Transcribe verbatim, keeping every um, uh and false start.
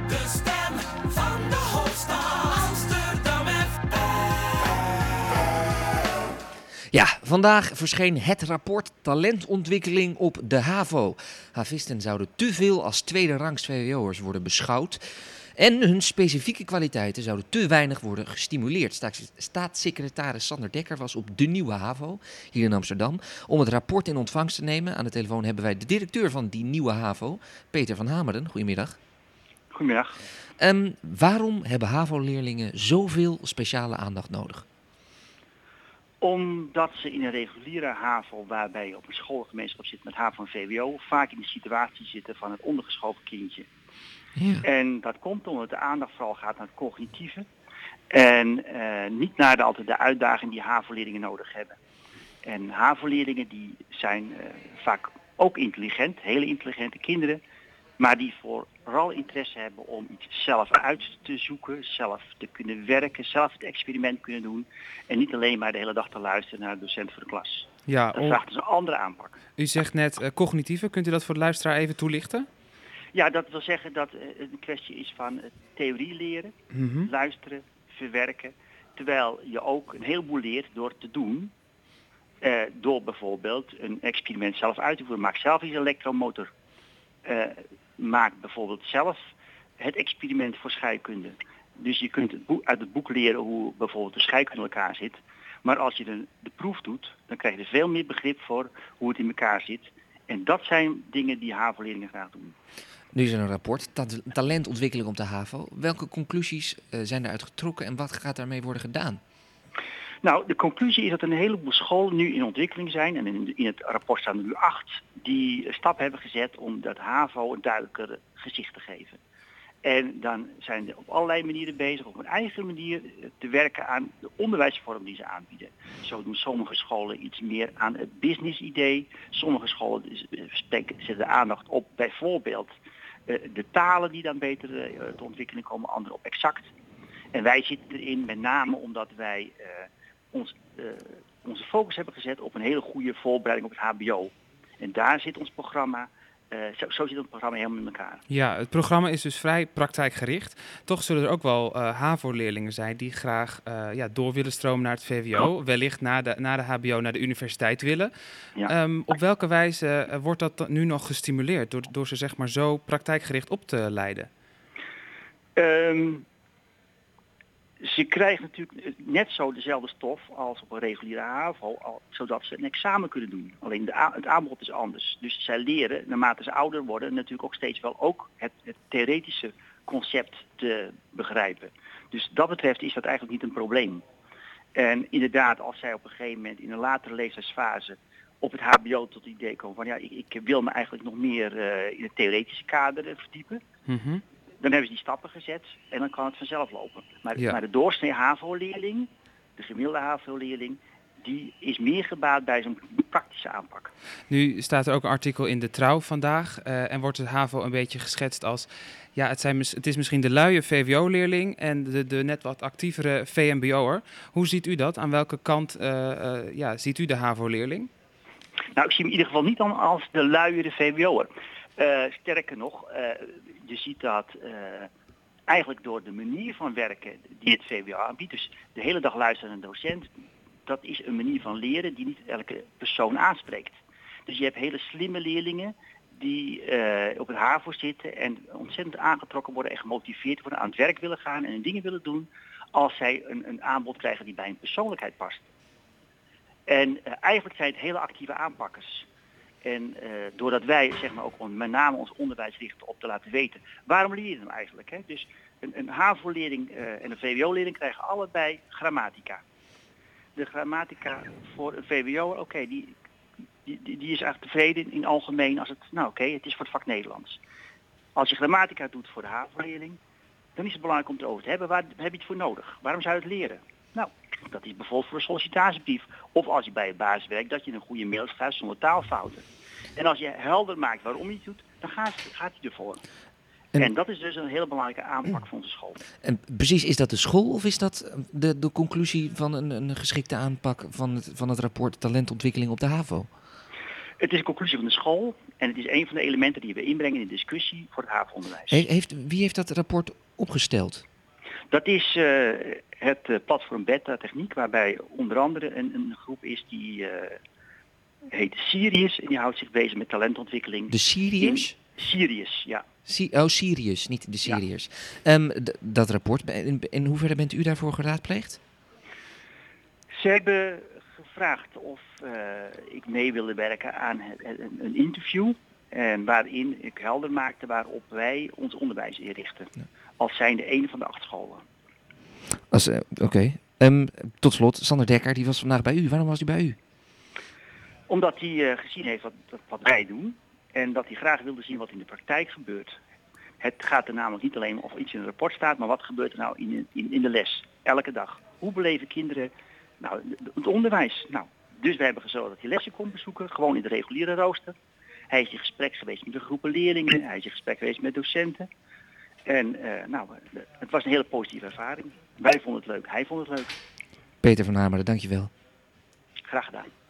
De stem van de hoofdstad Amsterdam F M. Ja, vandaag verscheen het rapport Talentontwikkeling op de HAVO. Havisten zouden te veel als tweede rangs V W O'ers worden beschouwd. En hun specifieke kwaliteiten zouden te weinig worden gestimuleerd. Staats- Staatssecretaris Sander Dekker was op de Nieuwe HAVO, hier in Amsterdam, om het rapport in ontvangst te nemen. Aan de telefoon hebben wij de directeur van die Nieuwe HAVO, Peter van Hameren. Goedemiddag. Goedemiddag. Um, waarom hebben HAVO-leerlingen zoveel speciale aandacht nodig? Omdat ze in een reguliere HAVO, waarbij je op een schoolgemeenschap zit met HAVO en V W O, vaak in de situatie zitten van het ondergeschoven kindje. Ja. En dat komt omdat de aandacht vooral gaat naar het cognitieve en uh, niet naar de, altijd de uitdaging die HAVO-leerlingen nodig hebben. En HAVO-leerlingen die zijn uh, vaak ook intelligent, hele intelligente kinderen, maar die vooral interesse hebben om iets zelf uit te zoeken, zelf te kunnen werken, zelf het experiment kunnen doen en niet alleen maar de hele dag te luisteren naar de docent voor de klas. Ja, Dat om... vraagt dus een andere aanpak. U zegt net uh, cognitieve, kunt u dat voor de luisteraar even toelichten? Ja, dat wil zeggen dat het een kwestie is van theorie leren, Mm-hmm. luisteren, verwerken. Terwijl je ook een heleboel leert door te doen. Uh, door bijvoorbeeld een experiment zelf uit te voeren. Maak zelf eens een elektromotor. Uh, maak bijvoorbeeld zelf het experiment voor scheikunde. Dus je kunt het boek, uit het boek leren hoe bijvoorbeeld de scheikunde in elkaar zit. Maar als je de, de proef doet, dan krijg je er veel meer begrip voor hoe het in elkaar zit. En dat zijn dingen die HAVO-leerlingen graag doen. Nu is er een rapport, ta- talentontwikkeling op de HAVO. Welke conclusies uh, zijn daaruit getrokken en wat gaat daarmee worden gedaan? Nou, de conclusie is dat een heleboel scholen nu in ontwikkeling zijn. En in, in het rapport staan er nu acht die stap hebben gezet om dat HAVO een duidelijker gezicht te geven. En dan zijn ze op allerlei manieren bezig op een eigen manier te werken aan de onderwijsvorm die ze aanbieden. Zo doen sommige scholen iets meer aan het business idee. Sommige scholen zetten de aandacht op bijvoorbeeld uh, de talen die dan beter uh, te ontwikkeling komen, andere op exact. En wij zitten erin met name omdat wij uh, ons, uh, onze focus hebben gezet op een hele goede voorbereiding op het H B O. En daar zit ons programma. Uh, zo, zo zit het programma helemaal in elkaar. Ja, het programma is dus vrij praktijkgericht. Toch zullen er ook wel uh, HAVO-leerlingen zijn die graag uh, ja, door willen stromen naar het V W O. Wellicht na de, na de H B O naar de universiteit willen. Ja. Um, op welke wijze uh, wordt dat nu nog gestimuleerd door, door ze zeg maar zo praktijkgericht op te leiden? Um, ze krijgen natuurlijk net zo dezelfde stof als op een reguliere HAVO, al, zodat ze een examen kunnen doen. Alleen de a- het aanbod is anders. Dus zij leren, naarmate ze ouder worden, natuurlijk ook steeds wel ook het, het theoretische concept te begrijpen. Dus dat betreft is dat eigenlijk niet een probleem. En inderdaad, als zij op een gegeven moment in een latere leeftijdsfase op het H B O tot het idee komen van ja, ik, ik wil me eigenlijk nog meer uh, in het theoretische kader uh, verdiepen. Mm-hmm. Dan hebben ze die stappen gezet en dan kan het vanzelf lopen. Maar, Ja. maar de doorsnee HAVO-leerling, de gemiddelde HAVO-leerling, die is meer gebaat bij zo'n praktische aanpak. Nu staat er ook een artikel in de Trouw vandaag uh, en wordt het HAVO een beetje geschetst als... Ja, het, zijn, het is misschien de luie V W O-leerling en de, de net wat actievere V M B O'er. Hoe ziet u dat? Aan welke kant uh, uh, ja, ziet u de HAVO-leerling? Nou, ik zie hem in ieder geval niet als de luiere V W O'er. Uh, sterker nog, uh, je ziet dat uh, eigenlijk door de manier van werken die het V W O aanbiedt, dus de hele dag luisteren naar een docent, dat is een manier van leren die niet elke persoon aanspreekt. Dus je hebt hele slimme leerlingen die uh, op het HAVO zitten en ontzettend aangetrokken worden en gemotiveerd worden, aan het werk willen gaan en hun dingen willen doen als zij een, een aanbod krijgen die bij hun persoonlijkheid past. En uh, eigenlijk zijn het hele actieve aanpakkers. En uh, doordat wij zeg maar, ook on, met name ons onderwijs richten op te laten weten, waarom leer je hem eigenlijk? Hè? Dus een, een HAVO-leerling uh, en een V W O-leerling krijgen allebei grammatica. De grammatica voor een V W O, oké, okay, die, die, die is eigenlijk tevreden in het algemeen als het, nou oké, okay, het is voor het vak Nederlands. Als je grammatica doet voor de HAVO-leerling, dan is het belangrijk om het over te hebben, waar heb je het voor nodig? Waarom zou je het leren? Nou, dat is bijvoorbeeld voor een sollicitatiebrief. Of als je bij je baas werkt, dat je een goede mail schrijft zonder taalfouten. En als je helder maakt waarom je het doet, dan gaat, gaat hij ervoor. En, en dat is dus een hele belangrijke aanpak van onze school. En precies, is dat de school of is dat de, de conclusie van een, een geschikte aanpak van het, van het rapport Talentontwikkeling op de HAVO? Het is een conclusie van de school en het is een van de elementen die we inbrengen in de discussie voor het havenonderwijs. He- heeft, wie heeft dat rapport opgesteld? Dat is uh, het uh, platform Beta Techniek, waarbij onder andere een, een groep is die uh, heet Sirius en die houdt zich bezig met talentontwikkeling. De Sirius? In Sirius, ja. Si- oh, Sirius, niet de Sirius. Ja. Um, d- dat rapport, in, in hoeverre bent u daarvoor geraadpleegd? Ze hebben gevraagd of uh, ik mee wilde werken aan het, een, een interview. En waarin ik helder maakte waarop wij ons onderwijs inrichten. Ja. Als zijnde een van de acht scholen. Uh, Oké. Okay. Um, tot slot, Sander Dekker, die was vandaag bij u. Waarom was hij bij u? Omdat hij uh, gezien heeft wat, wat wij doen. En dat hij graag wilde zien wat in de praktijk gebeurt. Het gaat er namelijk niet alleen om of iets in een rapport staat, maar wat gebeurt er nou in, in, in de les, elke dag. Hoe beleven kinderen nou, het onderwijs? Nou, dus wij hebben gezorgd dat hij lessen kon bezoeken, gewoon in de reguliere rooster. Hij is in gesprek geweest met de groepen leerlingen, hij is in gesprek geweest met docenten. En uh, nou, het was een hele positieve ervaring. Wij vonden het leuk, hij vond het leuk. Peter van Hameren, dankjewel. Graag gedaan.